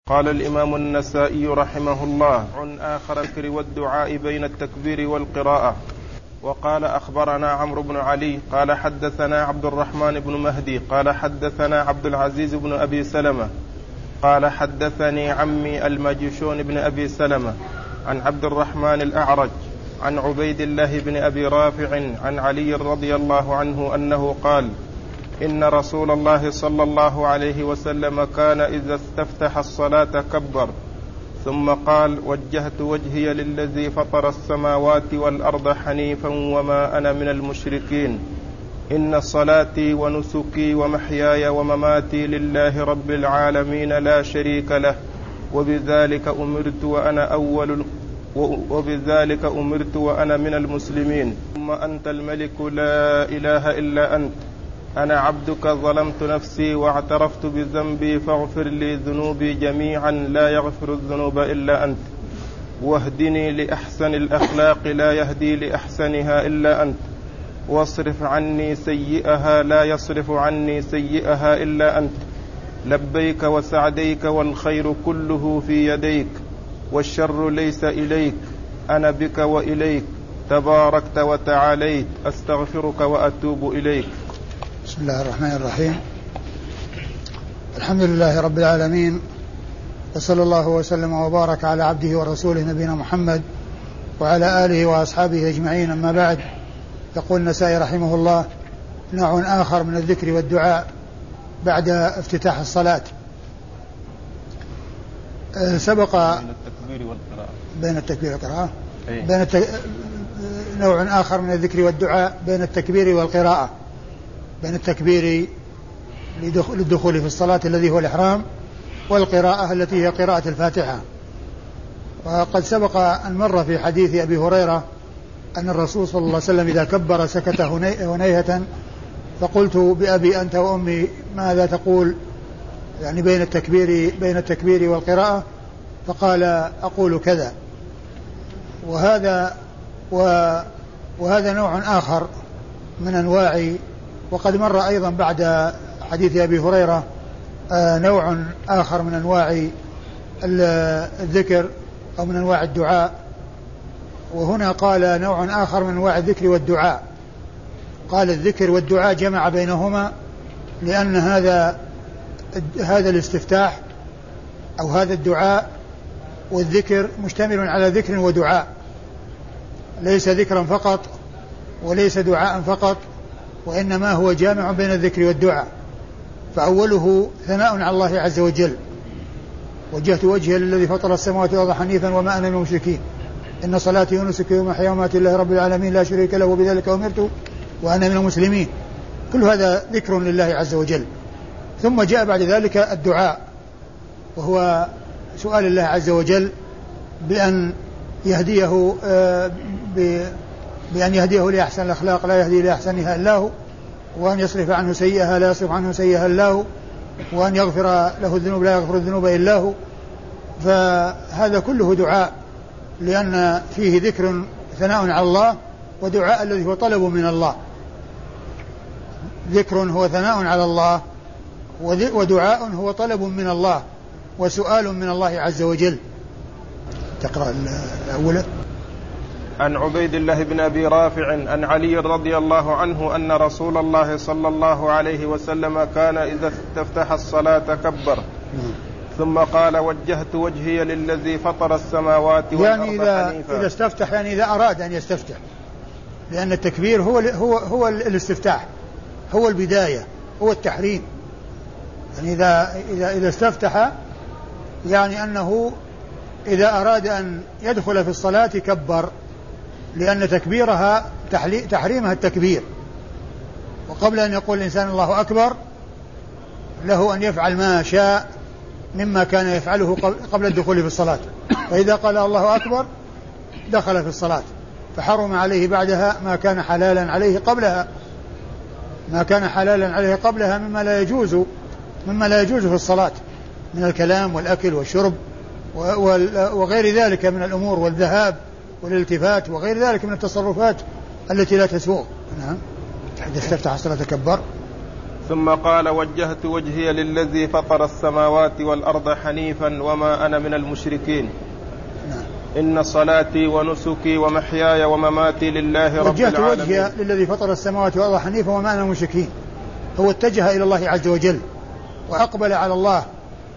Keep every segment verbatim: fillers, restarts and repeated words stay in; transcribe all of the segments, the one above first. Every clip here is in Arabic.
قال الإمام النسائي رحمه الله: عن آخر الذكر والدعاء بين التكبير والقراءة. وقال أخبرنا عمرو بن علي قال حدثنا عبد الرحمن بن مهدي قال حدثنا عبد العزيز بن أبي سلمة قال حدثني عمي المجشون بن أبي سلمة عن عبد الرحمن الأعرج عن عبيد الله بن أبي رافع عن علي رضي الله عنه أنه قال: إن رسول الله صلى الله عليه وسلم كان إذا استفتح الصلاة كبر ثم قال: وجهت وجهي للذي فطر السماوات والأرض حنيفا وما أنا من المشركين، إن صلاتي ونسكي ومحياي ومماتي لله رب العالمين لا شريك له، وبذلك أمرت وأنا أول وبذلك أمرت وأنا من المسلمين، ثم أنت الملك لا إله إلا أنت، أنا عبدك ظلمت نفسي واعترفت بذنبي فاغفر لي ذنوبي جميعا لا يغفر الذنوب إلا أنت، واهدني لأحسن الأخلاق لا يهدي لأحسنها إلا أنت، واصرف عني سيئها لا يصرف عني سيئها إلا أنت، لبيك وسعديك والخير كله في يديك والشر ليس إليك، أنا بك وإليك تباركت وتعاليت، أستغفرك وأتوب إليك. بسم الله الرحمن الرحيم. الحمد لله رب العالمين، وصلى الله وسلم وبارك على عبده ورسوله نبينا محمد وعلى آله وأصحابه أجمعين، أما بعد. يقول النسائي رحمه الله: نوع آخر من الذكر والدعاء بعد افتتاح الصلاة. سبق بين التكبير والقراءة بين التكبير والقراءة بين التك... نوع آخر من الذكر والدعاء بين التكبير والقراءة، بين التكبير للدخول في الصلاة الذي هو الإحرام، والقراءة التي هي قراءة الفاتحة. وقد سبق أن مر في حديث أبي هريرة أن الرسول صلى الله عليه وسلم إذا كبر سكت هنيهة، فقلت: بأبي أنت وأمي ماذا تقول يعني بين التكبير بين التكبير والقراءة؟ فقال: أقول كذا. وهذا وهذا نوع آخر من أنواع. وقد مر أيضا بعد حديث أبي هريرة نوع آخر من أنواع الذكر أو من أنواع الدعاء، وهنا قال نوع آخر من أنواع الذكر والدعاء. قال الذكر والدعاء جمع بينهما، لأن هذا هذا الاستفتاح أو هذا الدعاء والذكر مشتمل على ذكر ودعاء، ليس ذكرا فقط وليس دعاء فقط، وإنما هو جامع بين الذكر والدعاء. فأوله ثناء على الله عز وجل: وجهت وجهي للذي فطر السماوات والأرض حنيفا وما أنا من المشركين، إن صلاتي ونسكي ومحياي ومماتي لله رب العالمين لا شريك له، وبذلك أمرت وأنا من المسلمين. كل هذا ذكر لله عز وجل. ثم جاء بعد ذلك الدعاء، وهو سؤال الله عز وجل بأن يهديه بأن يهديه لأحسن الأخلاق لا يهدي لأحسنها إلا هو، وأن يصرف عنه سيئها لا يصرف عنه سيئها إلا هو، وأن يغفر له الذنوب لا يغفر الذنوب إلا هو. فهذا كله دعاء، لأن فيه ذكر ثناء على الله، ودعاء الذي هو طلب من الله. ذكر هو ثناء على الله، ودعاء هو طلب من الله وسؤال من الله عز وجل. تقرأ الأولى. عن عبيد الله بن أبي رافع عن علي رضي الله عنه أن رسول الله صلى الله عليه وسلم كان إذا استفتح الصلاة كبر ثم قال: وجهت وجهي للذي فطر السماوات والأرض يعني إذا, حنيفا. إذا استفتح يعني إذا أراد أن يستفتح، لأن التكبير هو هو هو الاستفتاح، هو البداية، هو التحريم. يعني إذا إذا إذا استفتح يعني أنه إذا أراد أن يدخل في الصلاة كبر، لأن تكبيرها تحريمها التكبير. وقبل أن يقول الإنسان الله أكبر له أن يفعل ما شاء مما كان يفعله قبل الدخول في الصلاة، فإذا قال الله أكبر دخل في الصلاة، فحرم عليه بعدها ما كان حلالا عليه قبلها ما كان حلالا عليه قبلها مما لا يجوز مما لا يجوز في الصلاة من الكلام والأكل والشرب وغير ذلك من الأمور، والذهاب والالتفات وغير ذلك من التصرفات التي لا تسوغ. نعم. إذا استفتح الصلاة كبر ثم قال: وجهت وجهي للذي فطر السماوات والأرض حنيفا وما أنا من المشركين. إن صلاتي ونسكي ومحياي ومماتي لله رب العالمين. وجهت وجهي للذي فطر السماوات والأرض حنيفا وما أنا من المشركين. هو اتجه إلى الله عز وجل وأقبل على الله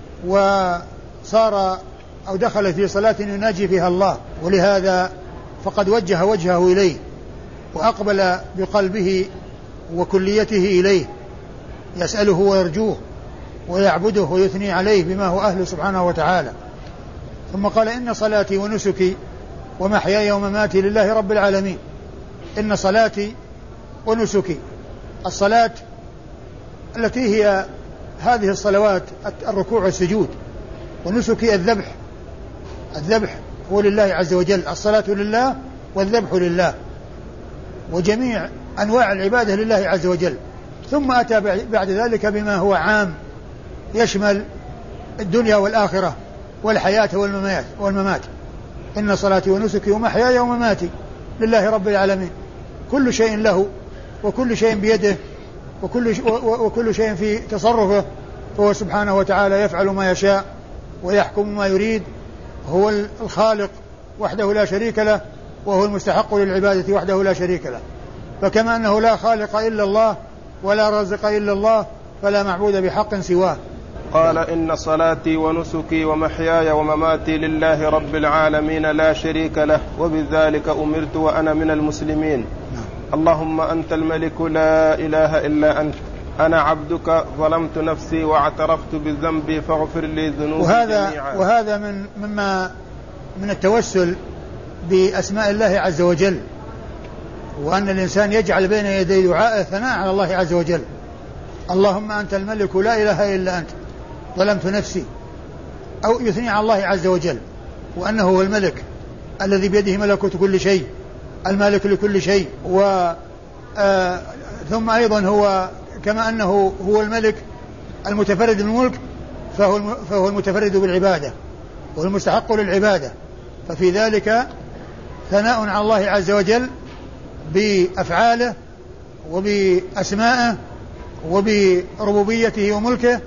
وصار أو دخل في صلاة يناجي فيها الله، ولهذا فقد وجه وجهه إليه وأقبل بقلبه وكليته إليه، يسأله ويرجوه ويعبده ويثني عليه بما هو أهله سبحانه وتعالى. ثم قال: إن صلاتي ونسكي ومحياي ومماتي لله رب العالمين. إن صلاتي ونسكي، الصلاة التي هي هذه الصلوات الركوع والسجود، ونسكي الذبح. الذبح هو لله عز وجل، الصلاة لله والذبح لله، وجميع أنواع العبادة لله عز وجل. ثم أتى بعد ذلك بما هو عام يشمل الدنيا والآخرة والحياة والممات. إن صلاتي ونسكي ومحياي ومماتي لله رب العالمين. كل شيء له وكل شيء بيده وكل, وكل شيء في تصرفه، فهو سبحانه وتعالى يفعل ما يشاء ويحكم ما يريد. هو الخالق وحده لا شريك له، وهو المستحق للعبادة وحده لا شريك له. فكما أنه لا خالق إلا الله ولا رازق إلا الله، فلا معبود بحق سواه. قال: إن صلاتي ونسكي ومحياي ومماتي لله رب العالمين لا شريك له، وبذلك أمرت وأنا من المسلمين. اللهم أنت الملك لا إله إلا أنت، أنا عبدك ظلمت نفسي واعترفت بذنبي فاغفر لي ذنوبي وهذا جميعا. وهذا من مما من التوسل بأسماء الله عز وجل، وأن الإنسان يجعل بين يدي دعاء ثناء على الله عز وجل. اللهم أنت الملك لا إله إلا أنت ظلمت نفسي، أو يثني على الله عز وجل وأنه هو الملك الذي بيده ملكوت كل شيء، المالك لكل شيء. و آه ثم أيضا هو كما أنه هو الملك المتفرد بالملك، فهو, فهو المتفرد بالعبادة والمستحق للعبادة. ففي ذلك ثناء على الله عز وجل بأفعاله وبأسمائه وبربوبيته وملكه،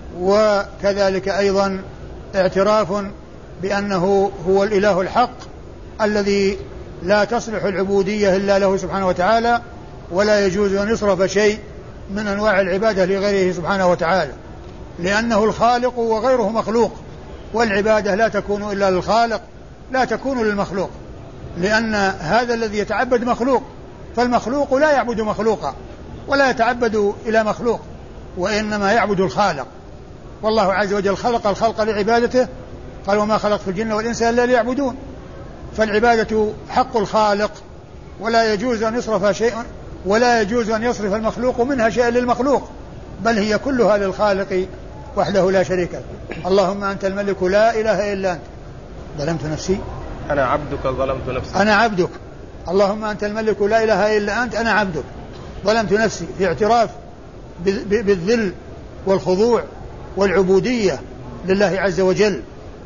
وكذلك أيضا اعتراف بأنه هو الإله الحق الذي لا تصلح العبودية إلا له سبحانه وتعالى، ولا يجوز أن يصرف شيء من أنواع العبادة لغيره سبحانه وتعالى، لأنه الخالق وغيره مخلوق، والعبادة لا تكون إلا للخالق لا تكون للمخلوق، لأن هذا الذي يتعبد مخلوق، فالمخلوق لا يعبد مخلوقا ولا يتعبد إلى مخلوق، وإنما يعبد الخالق. والله عز وجل خلق الخلق لعبادته، قال: وما خلقت الجن والإنس إلا ليعبدون. فالعبادة حق الخالق، ولا يجوز أن يصرف شيء ولا يجوز أن يصرف المخلوق منها شيئا للمخلوق، بل هي كلها للخالق وحده لا شريك له. اللهم أنت الملك لا إله إلا أنت ظلمت نفسي أنا عبدك ظلمت نفسي أنا عبدك. اللهم أنت الملك لا إله إلا أنت أنا عبدك ظلمت نفسي، في اعتراف بالذل والخضوع والعبودية لله عز وجل.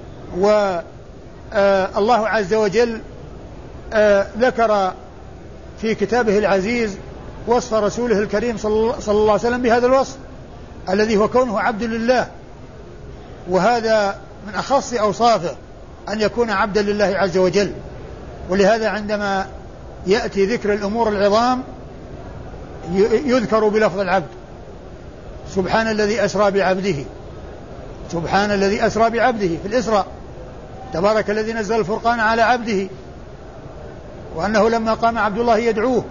والله عز وجل ذكر في كتابه العزيز وصف رسوله الكريم صلى الله عليه وسلم بهذا الوصف الذي هو كونه عبد لله، وهذا من أخص أوصافه أن يكون عبدا لله عز وجل. ولهذا عندما يأتي ذكر الأمور العظام يذكر بلفظ العبد. سبحان الذي أسرى بعبده سبحان الذي أسرى بعبده في الإسراء، تبارك الذي نزل الفرقان على عبده، وأنه لما قام عبد الله يدعوه.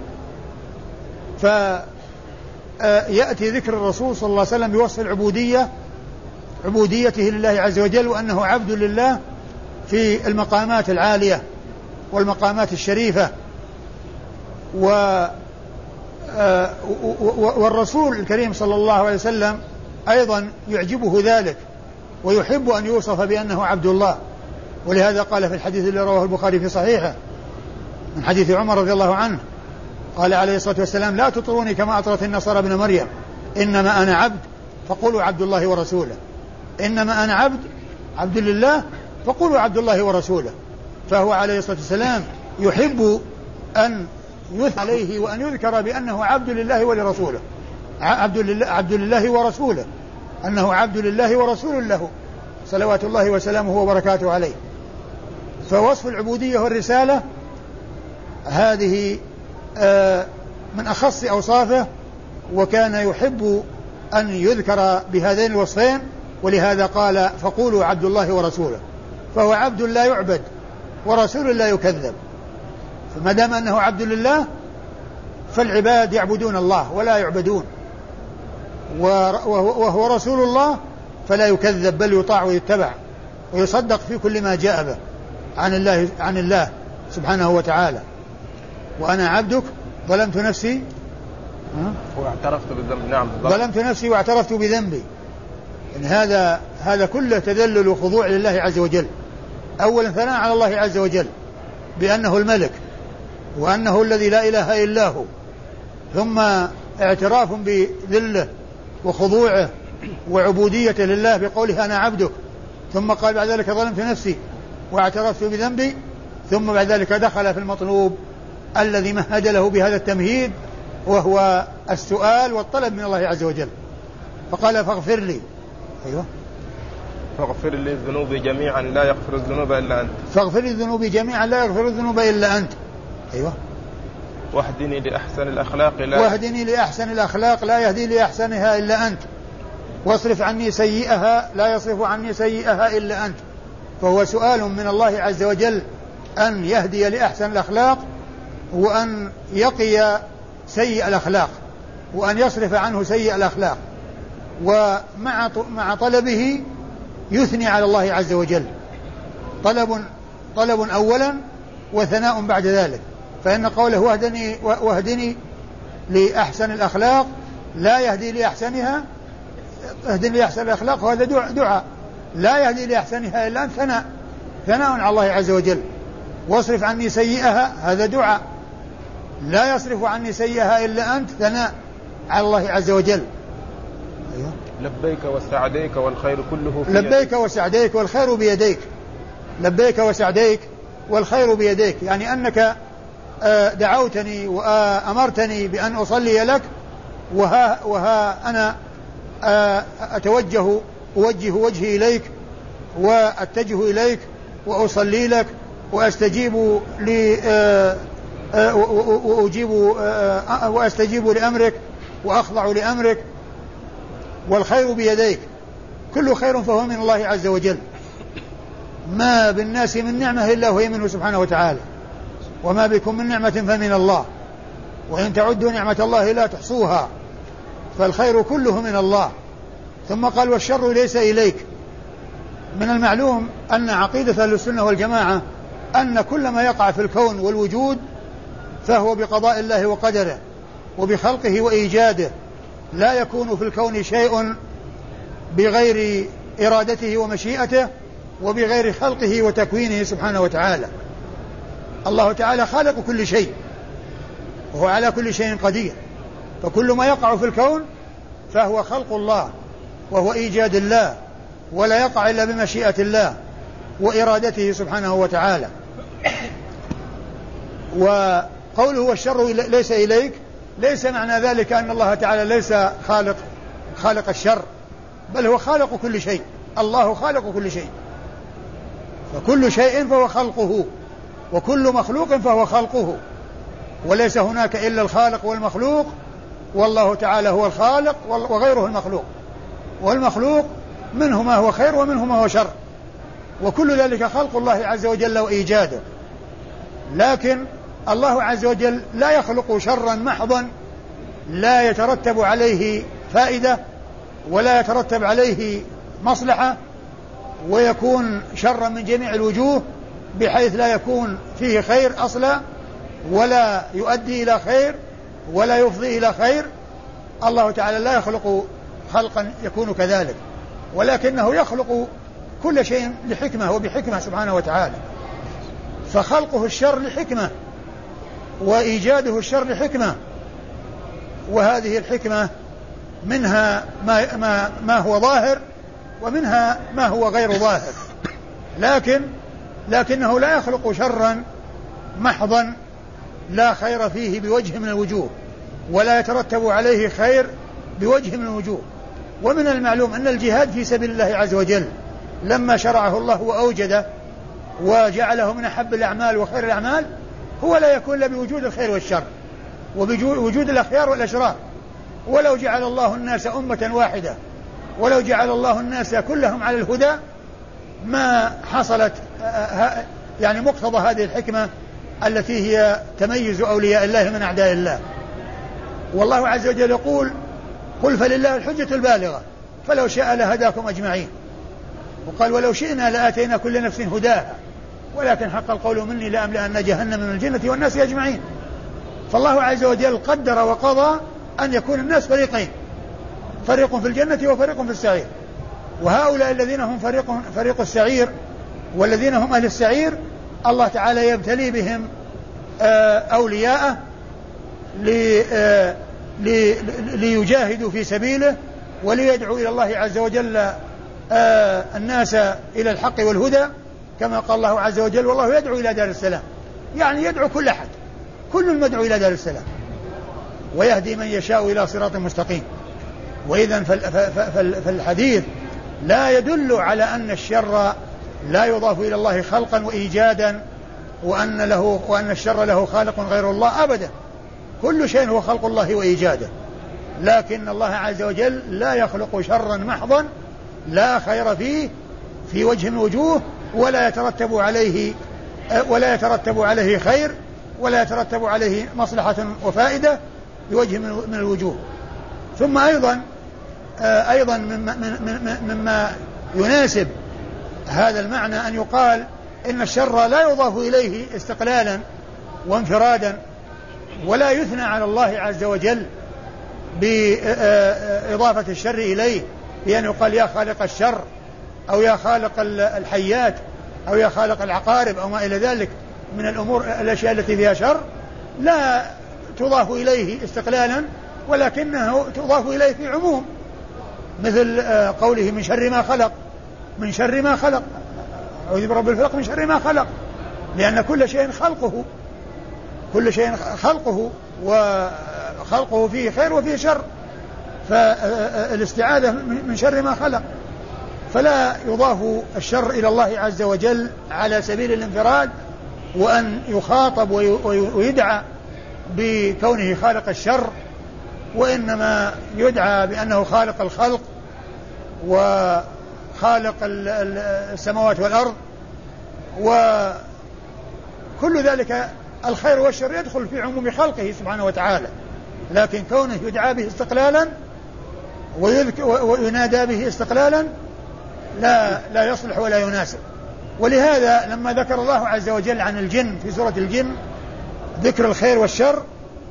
فيأتي ذكر الرسول صلى الله عليه وسلم بوصف العبودية، عبوديته لله عز وجل، وأنه عبد لله في المقامات العالية والمقامات الشريفة. و والرسول الكريم صلى الله عليه وسلم أيضا يعجبه ذلك ويحب أن يوصف بأنه عبد الله. ولهذا قال في الحديث الذي رواه البخاري في صحيحه من حديث عمر رضي الله عنه، قال عليه الصلاة والسلام: لا تطروني كما أطرت النصارى ابن مريم، إنما أنا عبد فقولوا عبد الله ورسوله. إنما أنا عبد عبد لله فقولوا عبد الله ورسوله. فهو عليه الصلاة والسلام يحب أن يثنى عليه وأن يذكر بأنه عبد لله ولرسوله، عبد لله, عبد لله ورسوله، أنه عبد لله ورسول له صلوات الله وسلامه وبركاته عليه. فوصف العبودية والرسالة هذه من أخص أوصافه، وكان يحب أن يذكر بهذين الوصفين، ولهذا قال فقولوا عبد الله ورسوله، فهو عبد لا يعبد ورسول لا يكذب. فما دام أنه عبد لله فالعباد يعبدون الله ولا يعبدون، وهو رسول الله فلا يكذب بل يطاع ويتبع ويصدق في كل ما جاء به عن الله, عن الله سبحانه وتعالى. وأنا عبدك ظلمت نفسي واعترفت بالذنب. نعم ظلمت نفسي واعترفت بذنبي. إن هذا هذا كله تذلل وخضوع لله عز وجل. أولا ثناء على الله عز وجل بأنه الملك وأنه الذي لا إله إلا هو، ثم اعتراف بذله وخضوعه وعبوديته لله بقوله أنا عبدك، ثم قال بعد ذلك ظلمت نفسي واعترفت بذنبي، ثم بعد ذلك دخل في المطلوب الذي مهد له بهذا التمهيد، وهو السؤال والطلب من الله عز وجل. فقال فاغفر لي. أيوة فاغفر لي الذنوب جميعا لا يغفر الذنوب إلا أنت. فاغفر لي الذنوب جميعا لا يغفر الذنوب إلا أنت. أيوة واهدني لأحسن الأخلاق لا واهدني لأحسن الأخلاق لا يهدي لأحسنها إلا أنت، واصرف عني سيئها لا يصرف عني سيئها إلا أنت. فهو سؤال من الله عز وجل أن يهدي لأحسن الأخلاق، وأن يقي سيء الأخلاق، وأن يصرف عنه سيء الأخلاق. ومع مع طلبه يثني على الله عز وجل، طلب طلب أولا وثناء بعد ذلك. فإن قوله واهدني, واهدني لأحسن الأخلاق لا يهدي لأحسنها، اهدني لأحسن الأخلاق، وهذا دعاء لا يهدي لأحسنها إلا أنت، ثناء ثناء على الله عز وجل. واصرف عني سيئها، هذا دعاء لا يصرف عني سيئها إلا أنت، ثناء على الله عز وجل. أيوة. لبيك وسعديك والخير كله في لبيك يديك. وسعديك والخير بيديك. لبيك وسعديك والخير بيديك، يعني أنك دعوتني وأمرتني بأن أصلي لك، وها, وها أنا أتوجه أوجه وجهي إليك وأتجه إليك وأصلي لك وأستجيب لي وأجيب وأستجيب لأمرك وأخضع لأمرك، والخير بيديك. كل خير فهو من الله عز وجل، ما بالناس من نعمة إلا هو منه سبحانه وتعالى، وما بكم من نعمة فمن الله، وإن تعدوا نعمة الله لا تحصوها، فالخير كله من الله. ثم قال والشر ليس إليك. من المعلوم أن عقيدة أهل السنة والجماعة أن كل ما يقع في الكون والوجود فهو بقضاء الله وقدره وبخلقه وإيجاده، لا يكون في الكون شيء بغير إرادته ومشيئته وبغير خلقه وتكوينه سبحانه وتعالى. الله تعالى خالق كل شيء وهو على كل شيء قدير، فكل ما يقع في الكون فهو خلق الله وهو إيجاد الله، ولا يقع إلا بمشيئة الله وإرادته سبحانه وتعالى. وقوله والشر ليس إليك، ليس معنى ذلك أن الله تعالى ليس خالق خالق الشر، بل هو خالق كل شيء. الله خالق كل شيء، فكل شيء فهو خلقه، وكل مخلوق فهو خلقه، وليس هناك إلا الخالق والمخلوق، والله تعالى هو الخالق وغيره المخلوق، والمخلوق منه ما هو خير ومنه ما هو شر، وكل ذلك خلق الله عز وجل وإيجاده. لكن الله عز وجل لا يخلق شرا محضا لا يترتب عليه فائدة ولا يترتب عليه مصلحة، ويكون شرا من جميع الوجوه بحيث لا يكون فيه خير أصلا ولا يؤدي إلى خير ولا يفضي إلى خير. الله تعالى لا يخلق خلقا يكون كذلك، ولكنه يخلق كل شيء لحكمة وبحكمة سبحانه وتعالى. فخلقه الشر لحكمة وإيجاده الشر لحكمة، وهذه الحكمة منها ما, ما, ما هو ظاهر ومنها ما هو غير ظاهر، لكن لكنه لا يخلق شرا محضا لا خير فيه بوجه من الوجوه، ولا يترتب عليه خير بوجه من الوجوه. ومن المعلوم أن الجهاد في سبيل الله عز وجل لما شرعه الله وأوجده وجعله من أحب الأعمال وخير الأعمال هو لا يكون إلا بوجود الخير والشر وبوجود الأخيار والأشرار. ولو جعل الله الناس أمة واحدة ولو جعل الله الناس كلهم على الهدى ما حصلت يعني مقتضى هذه الحكمة التي هي تميز أولياء الله من أعداء الله. والله عز وجل يقول قل فلله الحجة البالغة فلو شاء لهداكم أجمعين. وقال ولو شئنا لآتينا كل نفس هداها ولكن حق القول مني لأملأن جهنم من الجنة والناس أجمعين. فالله عز وجل قدر وقضى أن يكون الناس فريقين، فريق في الجنة وفريق في السعير. وهؤلاء الذين هم فريق, فريق السعير والذين هم أهل السعير الله تعالى يبتلي بهم أولياءه ليجاهدوا في سبيله وليدعوا إلى الله عز وجل الناس إلى الحق والهدى كما قال الله عز وجل والله يدعو إلى دار السلام، يعني يدعو كل أحد، كل المدعو إلى دار السلام ويهدي من يشاء إلى صراط مستقيم. وإذن فالحديث لا يدل على أن الشر لا يضاف إلى الله خلقا وإيجادا وأن, له وأن الشر له خالق غير الله أبدا، كل شيء هو خلق الله وإيجاده، لكن الله عز وجل لا يخلق شرا محضا لا خير فيه في وجه من وجوه ولا يترتب عليه ولا يترتب عليه خير ولا يترتب عليه مصلحة وفائدة بوجه من الوجوه. ثم أيضا أيضا مما يناسب هذا المعنى أن يقال إن الشر لا يضاف إليه استقلالا وانفرادا ولا يثنى على الله عز وجل بإضافة الشر إليه بأن يقال يا خالق الشر أو يا خالق الحيات أو يا خالق العقارب أو ما إلى ذلك من الأمور الأشياء التي فيها شر، لا تضاف إليه استقلالا ولكنه تضاف إليه في عموم، مثل قوله من شر ما خلق، من شر ما خلق أعوذ برب الفلق من شر ما خلق، لأن كل شيء خلقه كل شيء خلقه وخلقه فيه خير وفيه شر، فالاستعاذة من شر ما خلق. فلا يضاف الشر إلى الله عز وجل على سبيل الانفراد وأن يخاطب ويدعى بكونه خالق الشر، وإنما يدعى بأنه خالق الخلق وخالق السماوات والأرض، وكل ذلك الخير والشر يدخل في عموم خلقه سبحانه وتعالى، لكن كونه يدعى به استقلالا وينادى به استقلالا لا, لا يصلح ولا يناسب. ولهذا لما ذكر الله عز وجل عن الجن في سورة الجن ذكر الخير والشر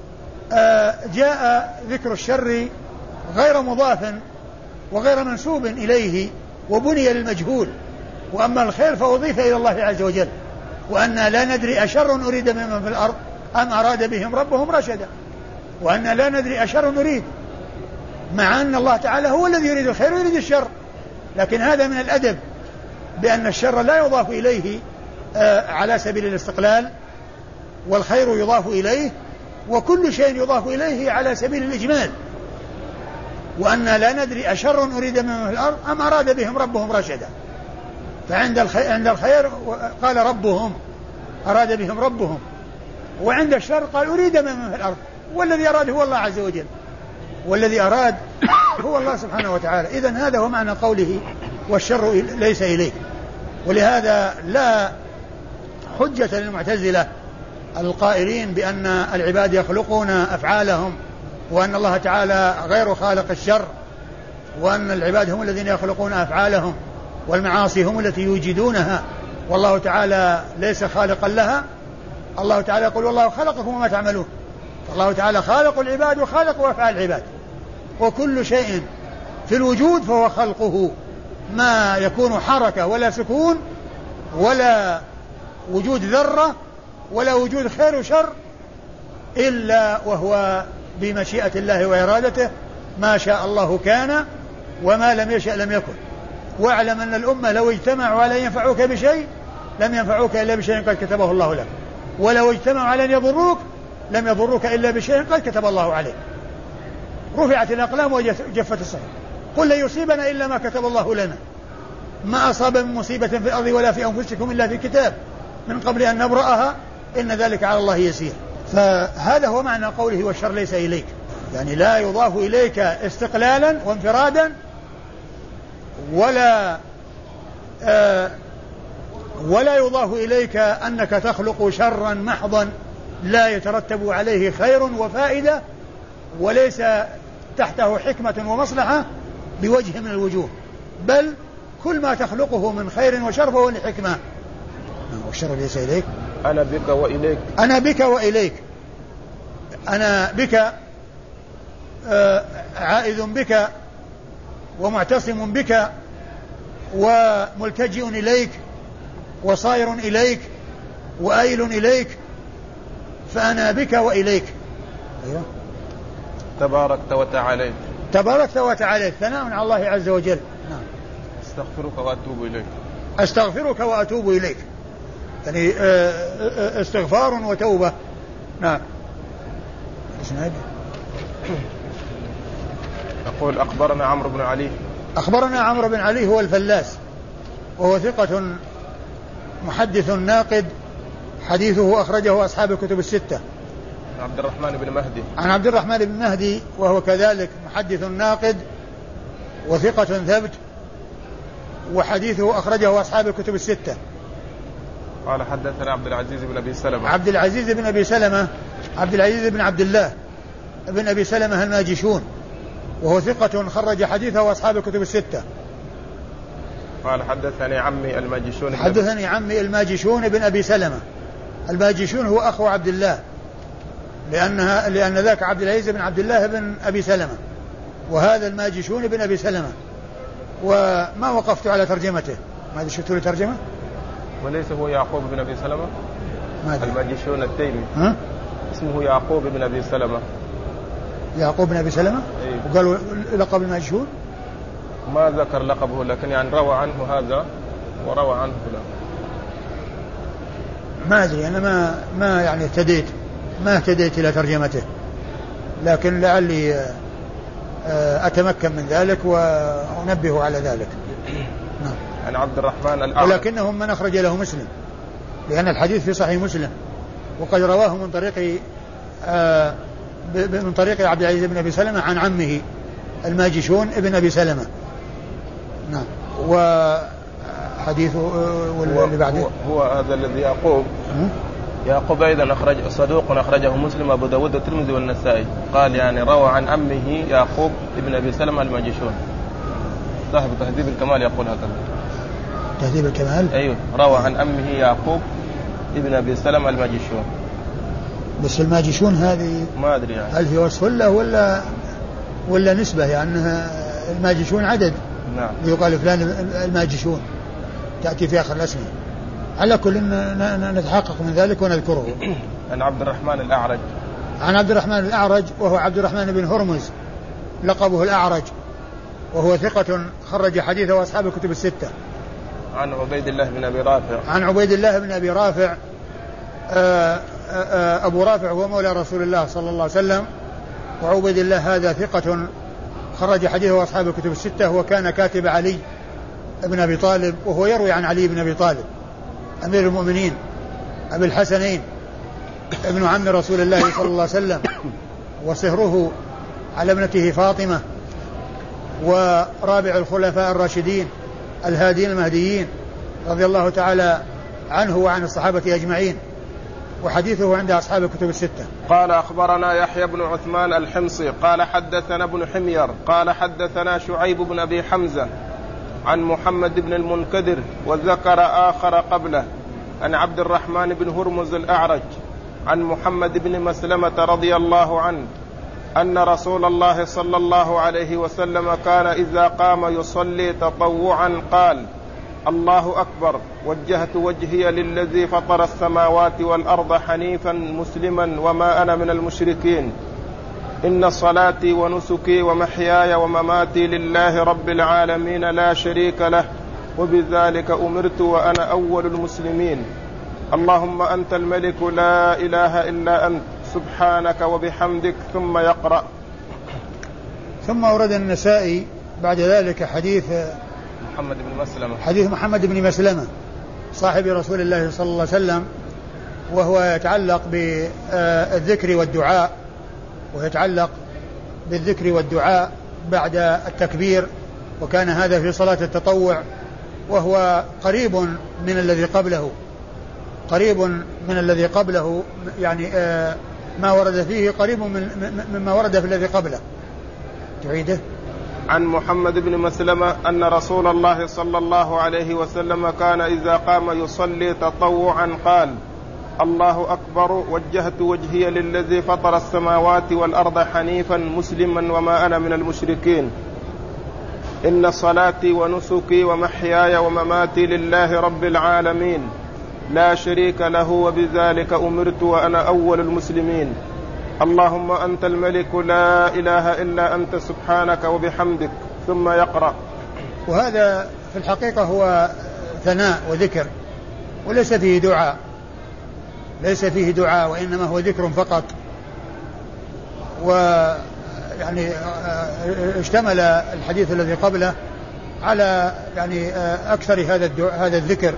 جاء ذكر الشر غير مضاف وغير منسوب إليه وبني للمجهول، وأما الخير فأضيف إلى الله عز وجل، وأن لا ندري أشر أريد بمن في الأرض أم أراد بهم ربهم رشدا، وأن لا ندري أشر نريد، مع أن الله تعالى هو الذي يريد الخير ويريد الشر، لكن هذا من الأدب بأن الشر لا يضاف إليه على سبيل الاستقلال والخير يضاف إليه وكل شيء يضاف إليه على سبيل الإجمال، وأن لا ندري أشر أريد من في الأرض أم أراد بهم ربهم رشدا. فعند الخير, عند الخير قال ربهم أراد بهم ربهم، وعند الشر قال أريد من في الأرض، والذي أراد هو الله عز وجل، والذي أراد هو الله سبحانه وتعالى. إذن هذا هو معنى قوله والشر ليس إليه. ولهذا لا حجة للمعتزلة القائلين بأن العباد يخلقون أفعالهم وأن الله تعالى غير خالق الشر، وأن العباد هم الذين يخلقون أفعالهم والمعاصي هم التي يوجدونها والله تعالى ليس خالقا لها. الله تعالى يقول والله خلقكم وما تعملون، الله تعالى خالق العباد وخالق أفعال العباد، وكل شيء في الوجود فهو خلقه، ما يكون حركة ولا سكون ولا وجود ذرة ولا وجود خير وشر إلا وهو بمشيئة الله وإرادته، ما شاء الله كان وما لم يشأ لم يكن. واعلم أن الأمة لو اجتمعوا على أن ينفعوك بشيء لم ينفعوك إلا بشيء قد كتبه الله لك، ولو اجتمعوا على أن يضروك لم يضروك إلا بشيء قد كتب الله عليك. رفعت الأقلام وجفت الصحف. قل لن يصيبنا إلا ما كتب الله لنا ما أصاب من مصيبة في الأرض ولا في أنفسكم إلا في كتاب من قبل أن نبرأها إن ذلك على الله يسير. فهذا هو معنى قوله والشر ليس إليك، يعني لا يضاف إليك استقلالا وانفرادا ولا آه ولا يضاف إليك أنك تخلق شرا محضا لا يترتب عليه خير وفائدة وليس تحته حكمة ومصلحة بوجه من الوجوه، بل كل ما تخلقه من خير وشر فهو لحكمة. والشر ليس إليك أنا بك وإليك أنا بك وإليك أنا بك آه عائذ بك ومعتصم بك وملتجئ إليك وصائر إليك وآيل إليك، فأنا بك وإليك. أيوه. تباركت وتعاليت تباركت وتعاليت ثناء على الله عز وجل. نعم. استغفرك وأتوب إليك أستغفرك وأتوب إليك، يعني استغفار وتوبة. نعم. أقول أخبرنا عمرو بن علي أخبرنا عمرو بن علي هو الفلاس وهو ثقة محدث ناقد حديثه أخرجه أصحاب الكتب الستة. عبد الرحمن بن مهدي عن عبد الرحمن بن مهدي وهو كذلك محدث ناقد وثقة ثبت وحديثه أخرجه أصحاب الكتب الستة. قال حدثنا عبد العزيز بن أبي سلمة عبد العزيز بن أبي سلمة عبد العزيز بن عبد الله بن أبي سلمة الماجشون وهو ثقة خرج حديثه أصحاب الكتب الستة. قال حدثني عمي الماجشون حدثني عمي الماجشون بن أبي سلمة. الماجشون هو أخو عبد الله لأنها لأن ذاك عبد العزيز بن عبد الله بن أبي سلمة وهذا الماجشون بن أبي سلمة. وما وقفت على ترجمته. ماذا شفتوا له ترجمة؟ وليس هو يعقوب بن أبي سلمة الماجشون التيمي ها؟ اسمه يعقوب بن أبي سلمة. يعقوب بن أبي سلمة أيه. وقالوا لقب الماجشون ما ذكر لقبه لكن يعني روى عنه هذا وروى عنه فلان. ما أدري أنا ما ما يعني اهتديت ما اهتديت إلى ترجمته لكن لعلي أتمكن من ذلك وأنبه على ذلك. نعم. عن عبد الرحمن الأعرج ولكنهم من أخرج له مسلم لأن الحديث في صحيح مسلم وقد رواه من طريق آه من طريق عبد العزيز بن أبي سلمة عن عمه الماجشون ابن أبي سلمة. نعم. وحديثه واللي بعده هو, هو هذا الذي يعقوب يعقوب أيضا أخرج صدوق أخرجه مسلم أبو داود والترمذي والنسائي. قال يعني روى عن عمه يعقوب ابن أبي سلمة الماجشون. صاحب تهذيب الكمال يقول هكذا. تهذيب الكمال أيوه روى عن عمه يعقوب ابن أبي سلمة الماجشون. بس الماجشون هذه ما أدري يعني. هل هي وصف له ولا ولا نسبة يعني الماجشون عدد. نعم. يقال فلان الماجشون تأتي في آخر الأسماء. على كل نتحقق من ذلك ونذكره. عن عبد الرحمن الأعرج عن عبد الرحمن الأعرج وهو عبد الرحمن بن هرمز لقبه الأعرج وهو ثقة خرج حديثه أصحاب الكتب الستة. عن عبيد الله بن أبي رافع عن عبيد الله بن أبي رافع آآ آآ أبو رافع هو مولى رسول الله صلى الله عليه وسلم وعبيد الله هذا ثقة خرج حديثه أصحاب الكتب الستة وكان كاتب علي بن أبي طالب وهو يروي عن علي بن أبي طالب أمير المؤمنين أبي الحسنين ابن عم رسول الله صلى الله عليه وسلم وصهره على ابنته فاطمة ورابع الخلفاء الراشدين الهادين المهديين رضي الله تعالى عنه وعن الصحابة أجمعين وحديثه عند أصحاب الكتب الستة. قال أخبرنا يحيى بن عثمان الحمصي قال حدثنا ابن حمير قال حدثنا شعيب بن أبي حمزة عن محمد بن المنكدر وذكر آخر قبله عن عبد الرحمن بن هرمز الأعرج عن محمد بن مسلمة رضي الله عنه أن رسول الله صلى الله عليه وسلم كان إذا قام يصلي تطوعا قال الله أكبر وجهت وجهي للذي فطر السماوات والأرض حنيفا مسلما وما أنا من المشركين إن صلاتي ونسكي ومحياي ومماتي لله رب العالمين لا شريك له وبذلك أمرت وأنا أول المسلمين اللهم أنت الملك لا إله إلا أنت سبحانك وبحمدك ثم يقرأ. ثم ورد النسائي بعد ذلك حديث محمد بن مسلمة حديث محمد بن مسلمة صاحب رسول الله صلى الله عليه وسلم، وهو يتعلق بالذكر والدعاء ويتعلق بالذكر والدعاء بعد التكبير، وكان هذا في صلاة التطوع، وهو قريب من الذي قبله قريب من الذي قبله يعني ما ورد فيه قريب من مما ورد في الذي قبله. تعيده. عن محمد بن مسلمة أن رسول الله صلى الله عليه وسلم كان إذا قام يصلي تطوعا قال: الله أكبر، وجهت وجهي للذي فطر السماوات والأرض حنيفا مسلما وما أنا من المشركين، إن صلاتي ونسكي ومحياي ومماتي لله رب العالمين لا شريك له وبذلك أمرت وأنا أول المسلمين، اللهم أنت الملك لا إله إلا أنت سبحانك وبحمدك، ثم يقرأ. وهذا في الحقيقة هو ثناء وذكر، وليس فيه دعاء ليس فيه دعاء وإنما هو ذكر فقط. ويعني اشتمل الحديث الذي قبله على يعني أكثر هذا هذا الذكر،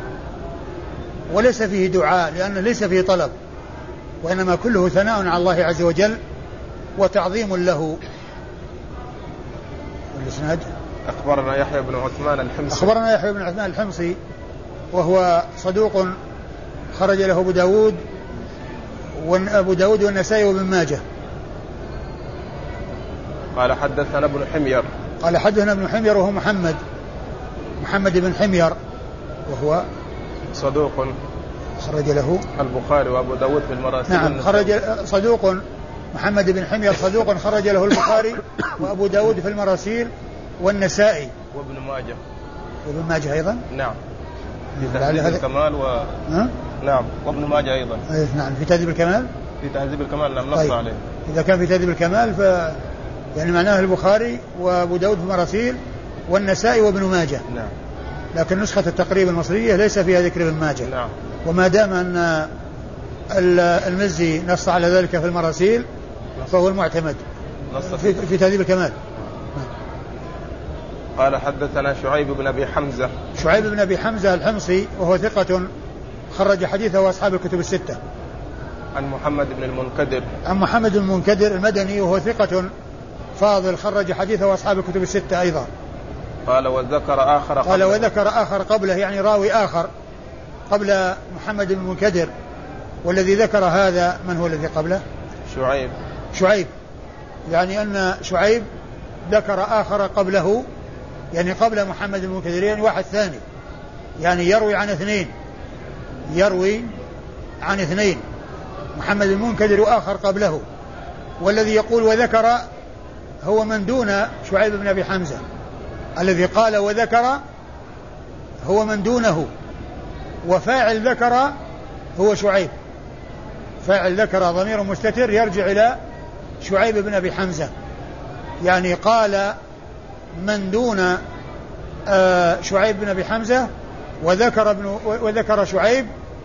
وليس فيه دعاء لأنه ليس فيه طلب، وإنما كله ثناء على الله عز وجل وتعظيم له. والإسناد: أخبرنا يحيى بن عثمان الحمصي أخبرنا يحيى بن عثمان الحمصي وهو صدوق خرج له أبو داود وأبو داود والنسائي وابن ماجه. قال حدثنا ابن حمير قال حدثنا ابن حمير وهو محمد محمد بن حمير وهو صدوق خرج له البخاري وأبو داود في المراسيل. نعم خرج صدوق محمد بن حمير صدوق خرج له البخاري وأبو داود في المراسيل والنسائي وابن ماجه وابن ماجه أيضا. نعم في تهذيب الكمال و... ها؟ نعم وابن ماجه أيضا. أيه نعم في تهذيب الكمال في تهذيب الكمال نعم نص طيب. عليه. إذا كان في تهذيب الكمال ف يعني معناه البخاري وأبو داود في المراسيل والنسائي وابن ماجه. نعم. لكن نسخة التقريب المصرية ليس فيها ذكر ابن ماجه. نعم. وما دام أن المزي نص على ذلك في المراسيل فهو المعتمد في, في تهذيب الكمال. قال حدثنا شعيب بن أبي حمزة شعيب بن أبي حمزة الحمصي وهو ثقة خرج حديثه أصحاب الكتب الستة. عن محمد بن المنكدر عن محمد بن المنكدر المدني وهو ثقة فاضل خرج حديثه أصحاب الكتب الستة أيضا. قال وذكر آخر قبله قال وذكر آخر قبله يعني راوي آخر قبل محمد بن المنكدر. والذي ذكر هذا من هو الذي قبله؟ شعيب شعيب يعني أن شعيب ذكر آخر قبله يعني قبل محمد بن المنكدر يعني واحد ثاني يعني يروي عن اثنين يروي عن اثنين محمد بن المنكدر وآخر قبله. والذي يقول وذكر هو من دون شعيب بن أبي حمزة. الذي قال وذكر هو من دونه، وفاعل ذكر هو شعيب. فاعل ذكر ضمير مستتر يرجع إلى شعيب بن أبي حمزة يعني قال من دون شعيب بن أبي حمزة وذكر, ابن وذكر شعيب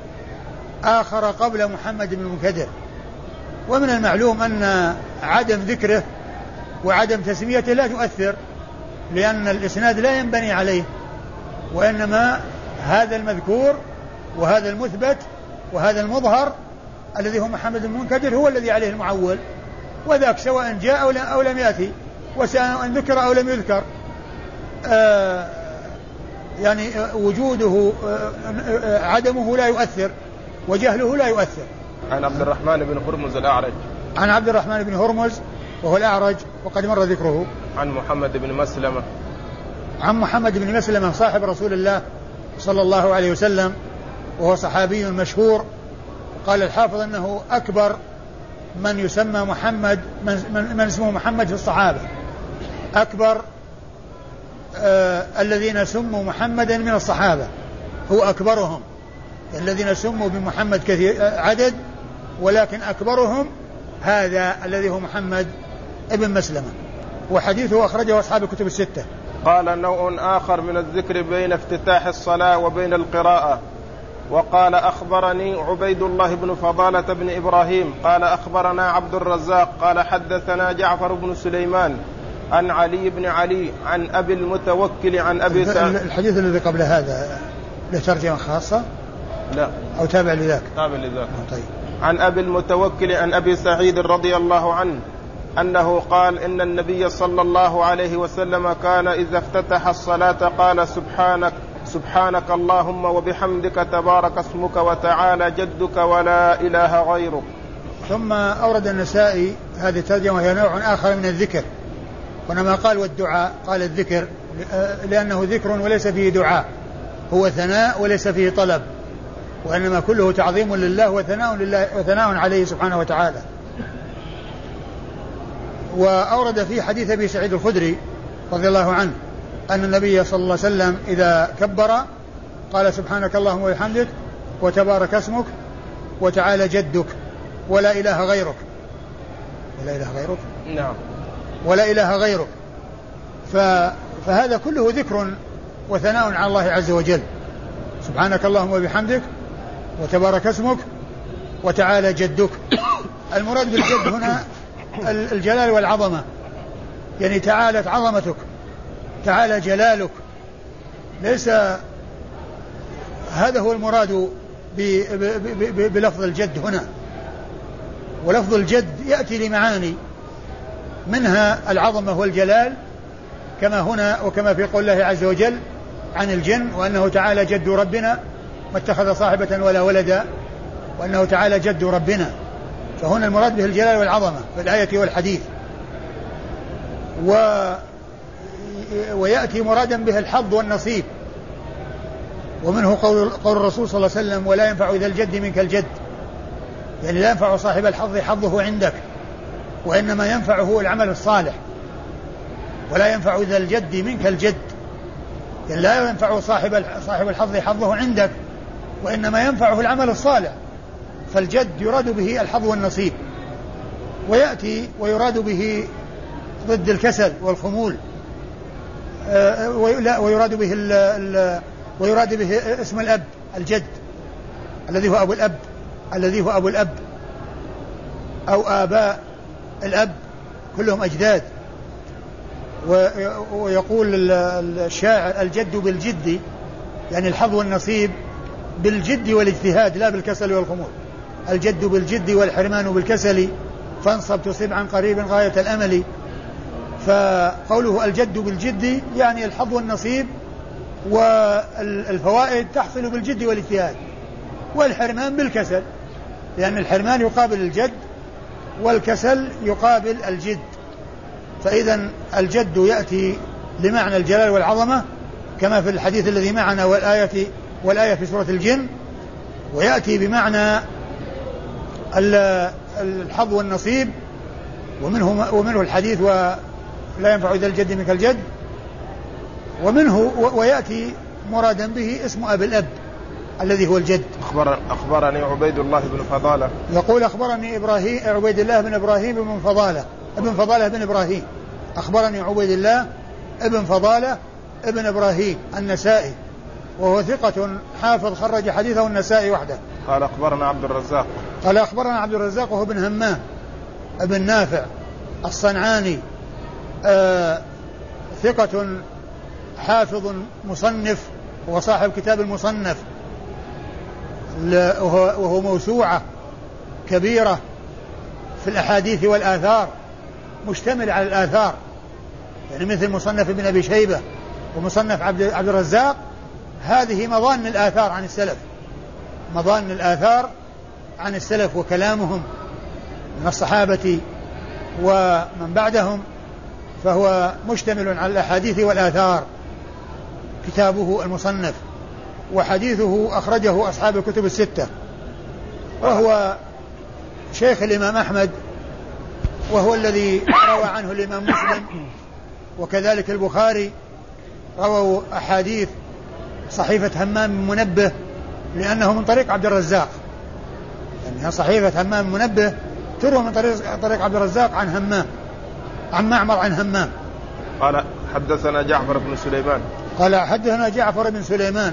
آخر قبل محمد بن المنكدر. ومن المعلوم أن عدم ذكره وعدم تسميته لا تؤثر، لأن الإسناد لا ينبني عليه، وإنما هذا المذكور وهذا المثبت وهذا المظهر الذي هو محمد بن المنكدر هو الذي عليه المعول، وذاك سواء جاء أو لم يأتي وسواء ذكر أو لم يذكر آه يعني وجوده آه عدمه لا يؤثر وجهله لا يؤثر. عن عبد الرحمن بن هرمز الأعرج عن عبد الرحمن بن هرمز وهو الأعرج وقد مر ذكره. عن محمد بن مسلمة عن محمد بن مسلمة صاحب رسول الله صلى الله عليه وسلم وهو صحابي مشهور. قال الحافظ أنه أكبر من يسمى محمد من, من اسمه محمد في الصحابة، أكبر آه الذين سموا محمدا من الصحابة هو أكبرهم. الذين سموا بمحمد كثير عدد ولكن أكبرهم هذا الذي هو محمد ابن مسلمة، وحديثه أخرجه أصحاب الكتب الستة. قال نوع آخر من الذكر بين افتتاح الصلاة وبين القراءة. وقال أخبرني عبيد الله بن فضالة بن إبراهيم قال أخبرنا عبد الرزاق قال حدثنا جعفر بن سليمان عن علي بن علي عن أبي المتوكل عن أبي سعيد. الحديث الذي قبل هذا له ترجمة خاصة؟ لا، أو تابع لذاك؟ تابع لذاك. طيب. عن أبي المتوكل عن أبي سعيد رضي الله عنه أنه قال إن النبي صلى الله عليه وسلم كان إذا افتتح الصلاة قال سبحانك سبحانك اللهم وبحمدك تبارك اسمك وتعالى جدك ولا إله غيرك. ثم أورد النسائي هذه الترجمة وهي نوع آخر من الذكر، ونما قال والدعاء قال الذكر لأنه ذكر وليس فيه دعاء، هو ثناء وليس فيه طلب، وإنما كله تعظيم لله وثناء لله وثناء عليه سبحانه وتعالى. وأورد في حديث أبي سعيد الخدري رضي الله عنه أن النبي صلى الله عليه وسلم إذا كبر قال سبحانك اللهم وبحمدك وتبارك اسمك وتعالى جدك ولا إله غيرك. ولا إله غيرك؟ نعم. ولا إله غيرك. فهذا كله ذكر وثناء على الله عز وجل. سبحانك اللهم وبحمدك وتبارك اسمك وتعالى جدك. المراد بالجد هنا الجلال والعظمة، يعني تعالت عظمتك، تعالى جلالك، ليس هذا هو المراد بلفظ الجد هنا. ولفظ الجد يأتي لمعاني منها العظمة والجلال كما هنا وكما في قول الله عز وجل عن الجن وأنه تعالى جد ربنا ما اتخذ صاحبة ولا ولدا وأنه تعالى جد ربنا، فهنا المراد به الجلال والعظمة في الآية والحديث. و ويأتي مرادا به الحظ والنصيب، ومنه قول, قول الرسول صلى الله عليه وسلم ولا ينفع ذا الجد منك الجد، يعني لا ينفع صاحب الحظ حظه عندك، وإنما ينفعه العمل الصالح. ولا ينفع ذا الجد منك الجد، يعني لا ينفع صاحب صاحب الحظ حظه عندك، وإنما ينفعه العمل الصالح. فالجد يراد به الحظ والنصيب. ويأتي ويراد به ضد الكسل والخمول، ويراد به ال ال ويراد به اسم الأب الجد الذي هو أبو الأب الذي هو أبو الأب أو آباء الأب كلهم أجداد. ويقول الشاعر الجد بالجد، يعني الحظ والنصيب بالجد والاجتهاد لا بالكسل والخمول. الجد بالجد والحرمان بالكسل فانصب تصيب عن قريب غاية الأمل. فقوله الجد بالجد يعني الحظ والنصيب والفوائد تحصل بالجد والاجتهاد، والحرمان بالكسل، لأن الحرمان يقابل الجد والكسل يقابل الجد. فإذا الجد يأتي لمعنى الجلال والعظمة كما في الحديث الذي معنا والآية والآية في سورة الجن، ويأتي بمعنى الحظ والنصيب، ومنه ومنه الحديث ولا ينفع ذا الجد منك الجد، ومنه ويأتي مرادا به اسم أبي الأب الذي هو الجد. أخبر أخبرني عبيد الله بن فضالة يقول أخبرني إبراهيم عبيد الله بن إبراهيم بن فضالة ابن فضالة بن إبراهيم أخبرني عبيد الله ابن فضالة ابن إبراهيم النسائي وهو ثقة حافظ خرج حديثه النسائي وحده. قال أخبرنا عبد الرزاق قال أخبرنا عبد الرزاق وهو ابن همام ابن نافع الصنعاني آه ثقة حافظ مصنف وصاحب كتاب المصنف، وهو موسوعة كبيرة في الأحاديث والآثار، مشتمل على الآثار، يعني مثل مصنف ابن أبي شيبة ومصنف عبد عبد الرزاق. هذه مظان الآثار عن السلف، مظان الآثار عن السلف وكلامهم من الصحابة ومن بعدهم، فهو مشتمل على الأحاديث والآثار كتابه المصنف. وحديثه أخرجه أصحاب الكتب الستة، وهو شيخ الإمام أحمد، وهو الذي روى عنه الإمام مسلم وكذلك البخاري، رووا أحاديث صحيفة همام منبه لأنه من طريق عبد الرزاق، يعني صحيفة همام منبه تروى من طريق, طريق عبد الرزاق عن همام عن معمر عن همام. قال حدثنا جعفر بن سليمان قال حدثنا جعفر بن سليمان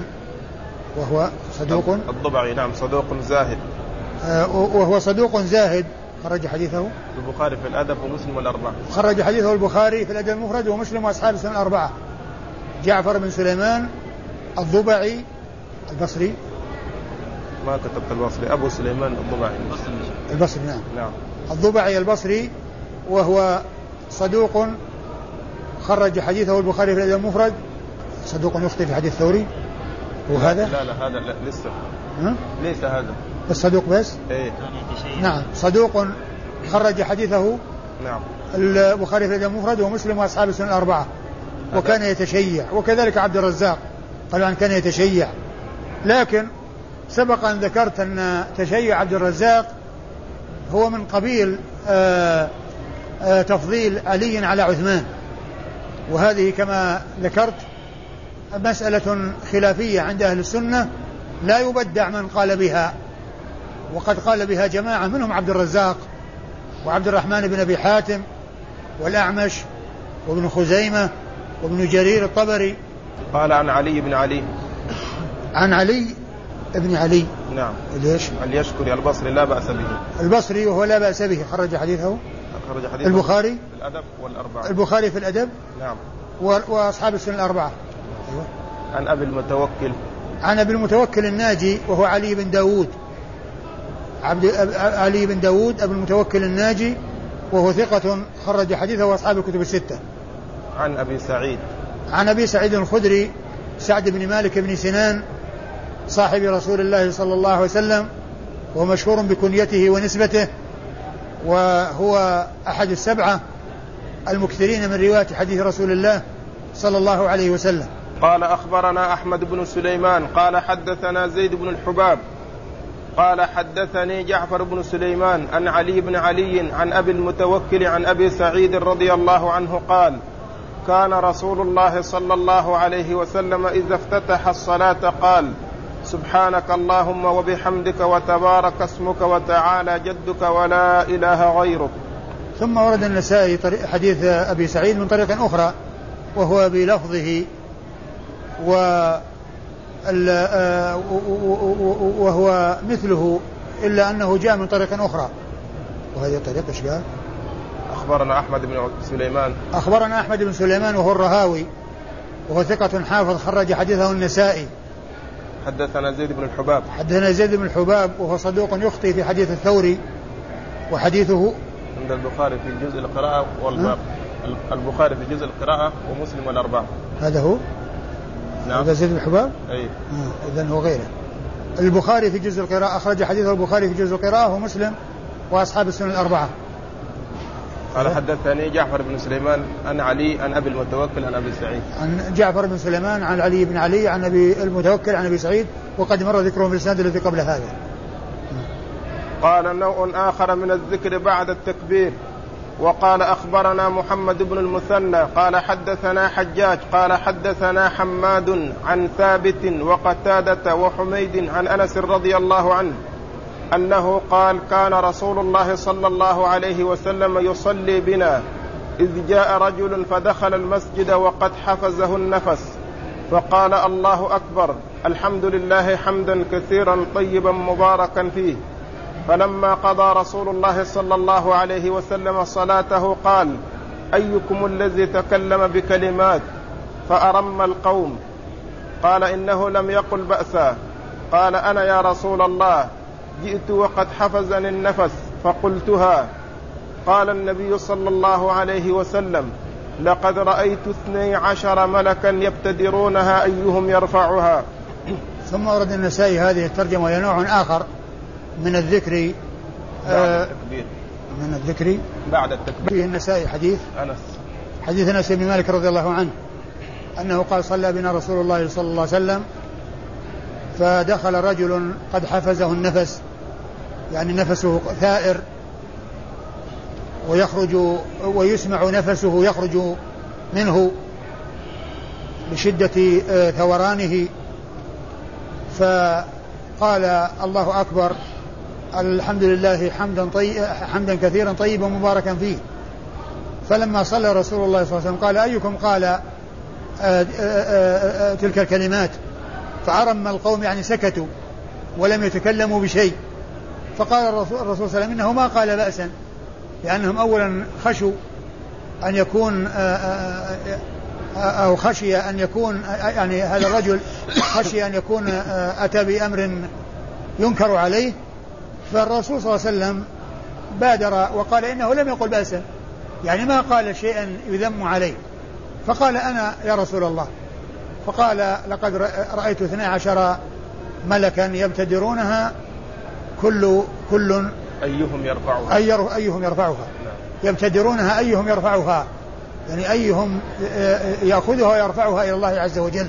وهو صدوق الضبعي، نعم صدوق زاهد، آه وهو صدوق زاهد خرج حديثه البخاري في الأدب ومسلم والأربعة. خرج حديثه البخاري في الأدب المفرد ومسلم وأصحاب السنن الأربعة. جعفر بن سليمان الضبعي البصري. ما كتبت البصري. أبو سليمان الضبعي البصري. نعم. نعم. الضبعي البصري وهو صدوق خرج حديثه البخاري في الأدب المفرد. صدوق يخطئ في حديث الثوري. وهذا لا لا هذا لا لسه ها؟ ليس هذا الصدوق بس. ايه. نعم صدوق خرج حديثه نعم البخاري في الأدب المفرد ومسلم وأصحاب السنن الأربعة. وكان يتشيع وكذلك عبد الرزاق قالوا أن كان يتشيع. لكن سبق أن ذكرت أن تشيع عبد الرزاق هو من قبيل آآ آآ تفضيل علي على عثمان. وهذه كما ذكرت مسألة خلافية عند أهل السنة لا يبدع من قال بها. وقد قال بها جماعة منهم عبد الرزاق وعبد الرحمن بن أبي حاتم والأعمش وابن خزيمة وابن جرير الطبري. قال عن علي بن علي عن علي ابن علي. نعم. ليش؟ اليشكري البصري لا بأس به. البصري وهو لا بأس به. خرج حديثه خرج حديثه البخاري في الأدب والأربعة. البخاري في الأدب. نعم. وأصحاب السنن الأربعة. أيوة. عن أبي المتوكل عن أبي المتوكل الناجي وهو علي بن داود عبد علي بن داود أبو المتوكل الناجي وهو ثقة خرج حديثه وأصحاب الكتب الستة. عن أبي سعيد عن أبي سعيد الخدري سعد بن مالك بن سنان صاحب رسول الله صلى الله عليه وسلم ومشهور بكنيته ونسبته وهو أحد السبعة المكثرين من رواية حديث رسول الله صلى الله عليه وسلم. قال أخبرنا أحمد بن سليمان قال حدثنا زيد بن الحباب قال حدثني جعفر بن سليمان عن علي بن علي عن أبي المتوكل عن أبي سعيد رضي الله عنه قال كان رسول الله صلى الله عليه وسلم إذا افتتح الصلاة قال سبحانك اللهم وبحمدك وتبارك اسمك وتعالى جدك ولا إله غيرك. ثم ورد النسائي حديث أبي سعيد من طريق أخرى وهو بلفظه وهو مثله إلا أنه جاء من طريق أخرى. وهذه الطريقة إيش قال؟ أخبرنا أحمد بن سليمان أخبرنا أحمد بن سليمان وهو الرهاوي وهو ثقة حافظ خرج حديثه النسائي. حدثنا زيد بن الحباب حدثنا زيد بن الحباب وهو صدوق يخطئ في حديث الثوري وحديثه عند البخاري في جزء القراءة والباب. البخاري في جزء القراءة ومسلم والأربعة. هذا هو. نعم. هذا زيد بن الحباب. أي. آه. إذن هو غيره. البخاري في جزء القراءة أخرج حديث البخاري في جزء القراءة ومسلم وأصحاب السنن الأربعة. قال حدثني جعفر بن سليمان عن علي عن أبي المتوكل عن أبي سعيد. عن جعفر بن سليمان عن علي بن علي عن أبي المتوكل عن أبي سعيد وقد مر ذكره في الإسناد الذي قبل هذا. قال نوع آخر من الذكر بعد التكبير. وقال أخبرنا محمد بن المثنى قال حدثنا حجاج قال حدثنا حماد عن ثابت وقتادة وحميد عن أنس رضي الله عنه أنه قال كان رسول الله صلى الله عليه وسلم يصلي بنا إذ جاء رجل فدخل المسجد وقد حفزه النفس فقال الله أكبر الحمد لله حمدا كثيرا طيبا مباركا فيه. فلما قضى رسول الله صلى الله عليه وسلم صلاته قال أيكم الذي تكلم بكلمات فأرم القوم؟ قال إنه لم يقل بأسا. قال أنا يا رسول الله جئت وقد حفزني النفس فقلتها. قال النبي صلى الله عليه وسلم لقد رأيت اثني عشر ملكا يبتدرونها أيهم يرفعها. ثم ورد النسائي هذه الترجمة وهي نوع آخر من الذكر بعد التكبير. من الذكر بعد التكبير. فيه النسائي حديث أنس حديث أنس بن مالك رضي الله عنه أنه قال صلى بنا رسول الله صلى الله عليه وسلم فدخل رجل قد حفزه النفس يعني نفسه ثائر ويخرج ويسمع نفسه يخرج منه بشدة ثورانه فقال الله أكبر الحمد لله حمدا طيب حمدا كثيرا طيبا مباركا فيه. فلما صلى رسول الله صلى الله عليه وسلم قال أيكم قال آآ آآ آآ تلك الكلمات؟ فعرم القوم يعني سكتوا ولم يتكلموا بشيء. فقال الرسول, الرسول صلى الله عليه وسلم إنه ما قال بأسا، لأنهم أولا خشوا أن يكون أو خشي أن يكون يعني هذا الرجل خشي أن يكون أتى بأمر ينكر عليه، فالرسول صلى الله عليه وسلم بادر وقال إنه لم يقل بأسا، يعني ما قال شيئا يذم عليه، فقال أنا يا رسول الله، فقال لقد رأيت اثني عشر ملكا يبتدرونها كل كل أيهم يرفعها أيهم يرفعها يبتدرونها أيهم يرفعها، يعني أيهم يأخذها ويرفعها إلى الله عز وجل.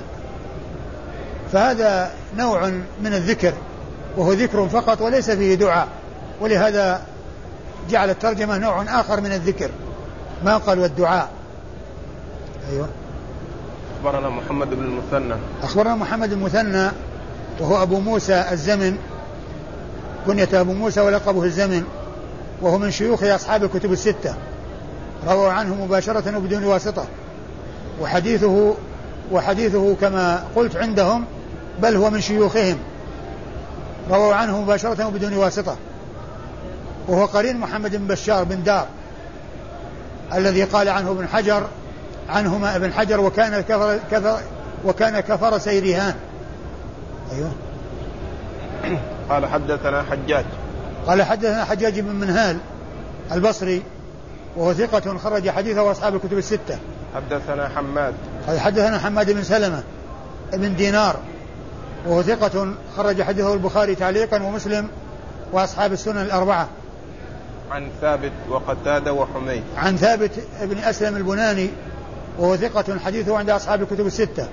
فهذا نوع من الذكر وهو ذكر فقط وليس فيه دعاء، ولهذا جعل الترجمة نوع آخر من الذكر ما قال والدعاء. أيوة. أخبرنا محمد بن المثنى أخبرنا محمد بن المثنى وهو أبو موسى الزمن، كنية أبو موسى ولقبه الزمن، وهو من شيوخ أصحاب الكتب الستة، روى عنه مباشرة وبدون واسطة، وحديثه وحديثه كما قلت عندهم بل هو من شيوخهم، روى عنه مباشرة وبدون واسطة، وهو قرين محمد بن بشار بن دار الذي قال عنه ابن حجر عنهما ابن حجر وكان كفر, كفر وكان كفر سيرهان. أيوه. قال حدثنا حجاج قال حدثنا حجاج بن منهال البصري وهو ثقة خرج حديثه أصحاب الكتب الستة. حدثنا حماد قال حدثنا حماد بن سلمة ابن دينار وهو ثقة خرج حديثه البخاري تعليقا ومسلم وأصحاب السنن الأربعة. عن ثابت وقتادة وحميد عن ثابت ابن أسلم البناني وهو ثقة حديثه عند أصحاب الكتب الستة.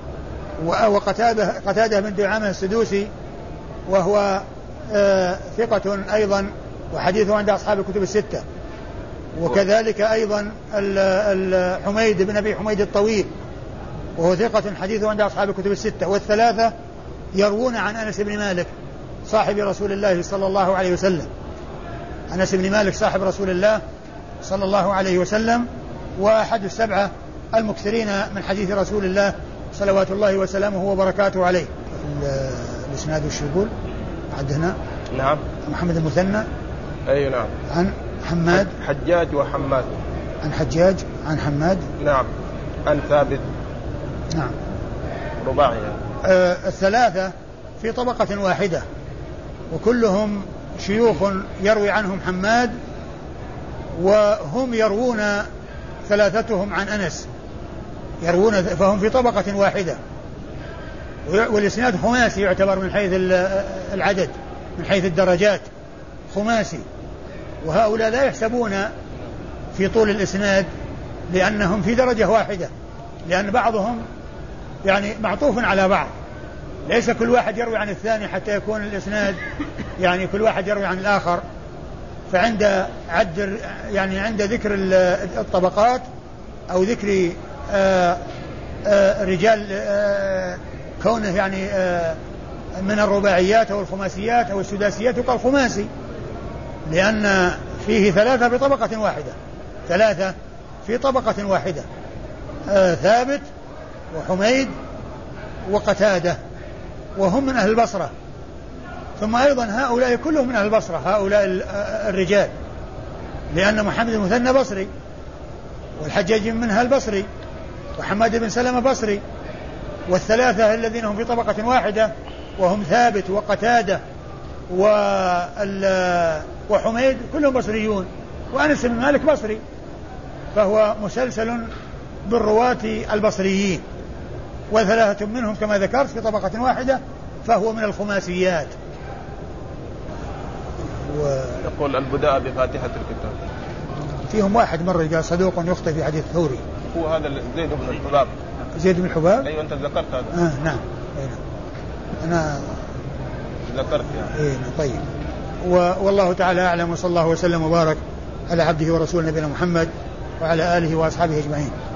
وقتادة قتادة بن دعامة السدوسي وهو آه ثقة أيضا وحديثه عند أصحاب الكتب الستة. وكذلك أيضا الحميد بن أبي حميد الطويل وهو ثقة حديثه عند أصحاب الكتب الستة. والثلاثة يروون عن أنس بن مالك صاحب رسول الله صلى الله عليه وسلم. أنس بن مالك صاحب رسول الله صلى الله عليه وسلم وأحد السبعة المكثرين من حديث رسول الله صلوات الله وسلامه وبركاته عليه. الإسناد وش يقول؟ حدثنا نعم محمد المثنى أي نعم عن حماد حجاج وحماد عن حجاج عن حماد نعم عن ثابت نعم رباعي. آه الثلاثة في طبقة واحدة وكلهم شيوخ يروي عنهم حماد، وهم يروون ثلاثتهم عن أنس يروون فهم في طبقة واحدة، والإسناد خماسي يعتبر من حيث العدد من حيث الدرجات خماسي، وهؤلاء لا يحسبون في طول الإسناد لأنهم في درجة واحدة، لأن بعضهم يعني معطوف على بعض، ليس كل واحد يروي عن الثاني حتى يكون الإسناد يعني كل واحد يروي عن الآخر. فعند عد يعني عند ذكر الطبقات أو ذكر آآ آآ رجال آآ كونه يعني من الرباعيات أو الخماسيات أو السداسيات يقال خماسي، لأن فيه ثلاثة بطبقة واحدة ثلاثة في طبقة واحدة ثابت وحميد وقتادة وهم من أهل البصرة. ثم أيضا هؤلاء كلهم من أهل البصرة هؤلاء الرجال، لأن محمد المثنى بصري والحجاج منها البصري وحماد بن سلمة بصري، والثلاثة الذين هم في طبقة واحدة وهم ثابت وقتادة وحميد كلهم بصريون، وأنس بن مالك بصري، فهو مسلسل بالرواة البصريين، وثلاثة منهم كما ذكرت في طبقة واحدة فهو من الخماسيات. و... يقول البداء بفاتحة الكتاب. فيهم واحد مرة قال صدوق يخطئ في حديث ثوري، هو هذا زيد بن الحباب. زيد بن الحباب أيوة أنت ذكرت هذا. آه نعم أنا ذكرت يعني. إيه طيب. والله تعالى أعلم، وصلى الله وسلم وبارك على عبده ورسوله نبينا محمد وعلى آله وأصحابه أجمعين.